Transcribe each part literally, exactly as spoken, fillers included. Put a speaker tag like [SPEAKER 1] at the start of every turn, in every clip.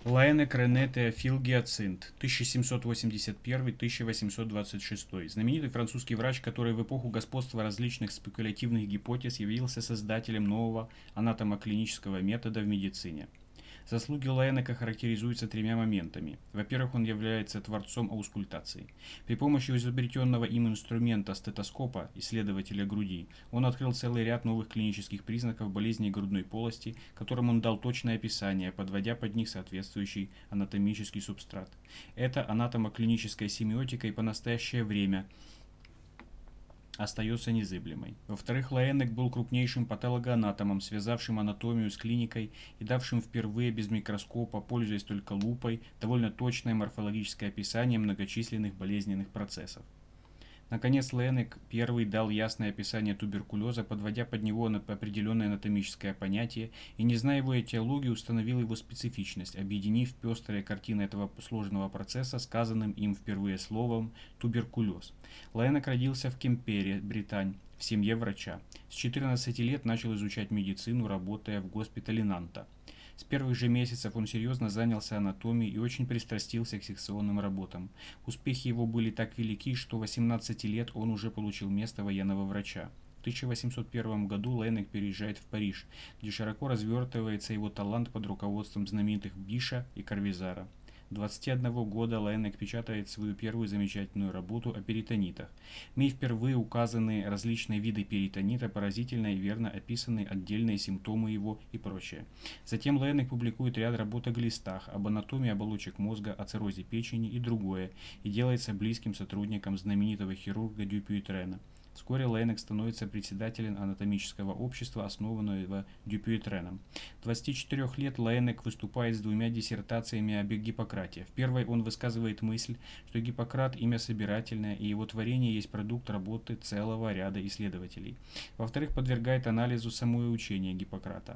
[SPEAKER 1] Лаэнек Рене Теофил Гиацинт, тысяча семьсот восемьдесят первый — тысяча восемьсот двадцать шесть. Знаменитый французский врач, который в эпоху господства различных спекулятивных гипотез явился создателем нового анатомоклинического метода в медицине. Заслуги Лаэнека характеризуются тремя моментами. Во-первых, он является творцом аускультации. При помощи изобретенного им инструмента стетоскопа, исследователя груди, он открыл целый ряд новых клинических признаков болезней грудной полости, которым он дал точное описание, подводя под них соответствующий анатомический субстрат. Эта анатомоклиническая семиотика и по настоящее время остается незыблемой. Во-вторых, Лаэнек был крупнейшим патологоанатомом, связавшим анатомию с клиникой и давшим впервые без микроскопа, пользуясь только лупой, довольно точное морфологическое описание многочисленных болезненных процессов. Наконец, Лаэнек первый дал ясное описание туберкулеза, подводя под него определенное анатомическое понятие, и, не зная его этиологии, установил его специфичность, объединив пестрые картины этого сложного процесса сказанным им впервые словом «туберкулез». Лаэнек родился в Кемпере, Британь, в семье врача. С четырнадцати лет начал изучать медицину, работая в госпитале Нанта. С первых же месяцев он серьезно занялся анатомией и очень пристрастился к секционным работам. Успехи его были так велики, что в восемнадцати лет он уже получил место военного врача. В тысяча восемьсот первом году Лаэнек переезжает в Париж, где широко развертывается его талант под руководством знаменитых Биша и Карвизара. двадцати одного года Лаэнек печатает свою первую замечательную работу о перитонитах. В ней впервые указаны различные виды перитонита, поразительно и верно описаны отдельные симптомы его и прочее. Затем Лаэнек публикует ряд работ о глистах, об анатомии оболочек мозга, о циррозе печени и другое, и делается близким сотрудником знаменитого хирурга Дюпюйтрена. Вскоре Лаэнек становится председателем анатомического общества, основанного Дюпюйтреном. В двадцати четырёх лет Лаэнек выступает с двумя диссертациями об Гиппократе. В первой он высказывает мысль, что Гиппократ – имя собирательное, и его творение есть продукт работы целого ряда исследователей. Во-вторых, подвергает анализу самое учение Гиппократа.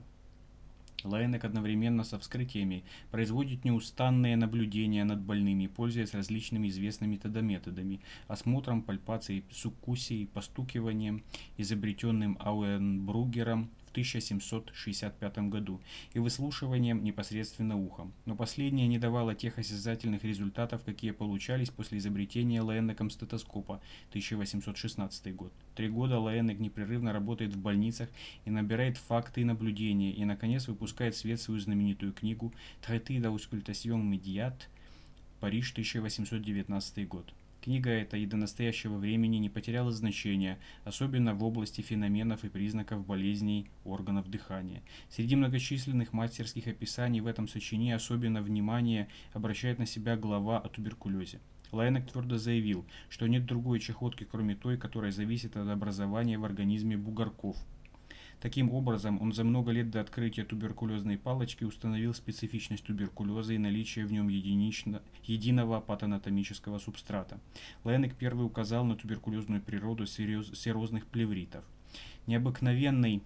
[SPEAKER 1] Лаэнек одновременно со вскрытиями производит неустанные наблюдения над больными, пользуясь различными известными методами – осмотром, пальпацией, суккусией, постукиванием, изобретенным Ауенбругером в тысяча семьсот шестьдесят пятом году, и выслушиванием непосредственно ухом. Но последнее не давало тех осязательных результатов, какие получались после изобретения Лаэнеком стетоскопа тысяча восемьсот шестнадцатый год. Три года Лаэнек непрерывно работает в больницах и набирает факты и наблюдения, и, наконец, выпускает в свет свою знаменитую книгу «Traité d'auscultation immédiate», Париж, тысяча восемьсот девятнадцатый год. Книга эта и до настоящего времени не потеряла значения, особенно в области феноменов и признаков болезней органов дыхания. Среди многочисленных мастерских описаний в этом сочинении особенно внимание обращает на себя глава о туберкулезе. Лаэнек твердо заявил, что нет другой чахотки, кроме той, которая зависит от образования в организме бугорков. Таким образом, он за много лет до открытия туберкулезной палочки установил специфичность туберкулеза и наличие в нем единично, единого патанатомического субстрата. Лаэнек первый указал на туберкулезную природу серозных плевритов. Необыкновенный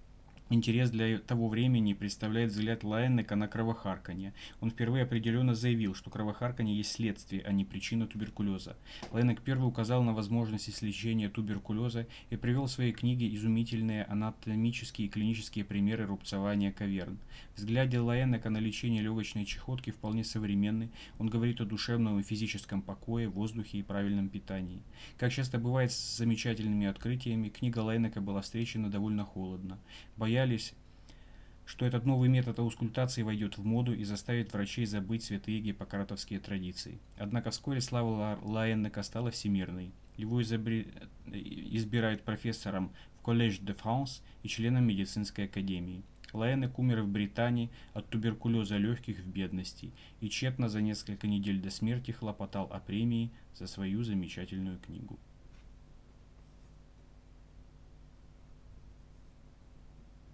[SPEAKER 1] интерес для того времени представляет взгляд Лаэнека на кровохарканье. Он впервые определенно заявил, что кровохарканье есть следствие, а не причина туберкулеза. Лаэнек первый указал на возможность излечения туберкулеза и привел в своей книге изумительные анатомические и клинические примеры рубцования каверн. В взгляде Лаэнека на лечение легочной чахотки вполне современный. Он говорит о душевном и физическом покое, воздухе и правильном питании. Как часто бывает с замечательными открытиями, книга Лаэнека была встречена довольно холодно. Боялись, что этот новый метод аускультации войдет в моду и заставит врачей забыть святые гиппократовские традиции. Однако вскоре слава Лаэнека стала всемирной. Его изобре... избирают профессором в Collège de France и членом медицинской академии. Лаэнек умер в Британии от туберкулеза легких в бедности и тщетно за несколько недель до смерти хлопотал о премии за свою замечательную книгу.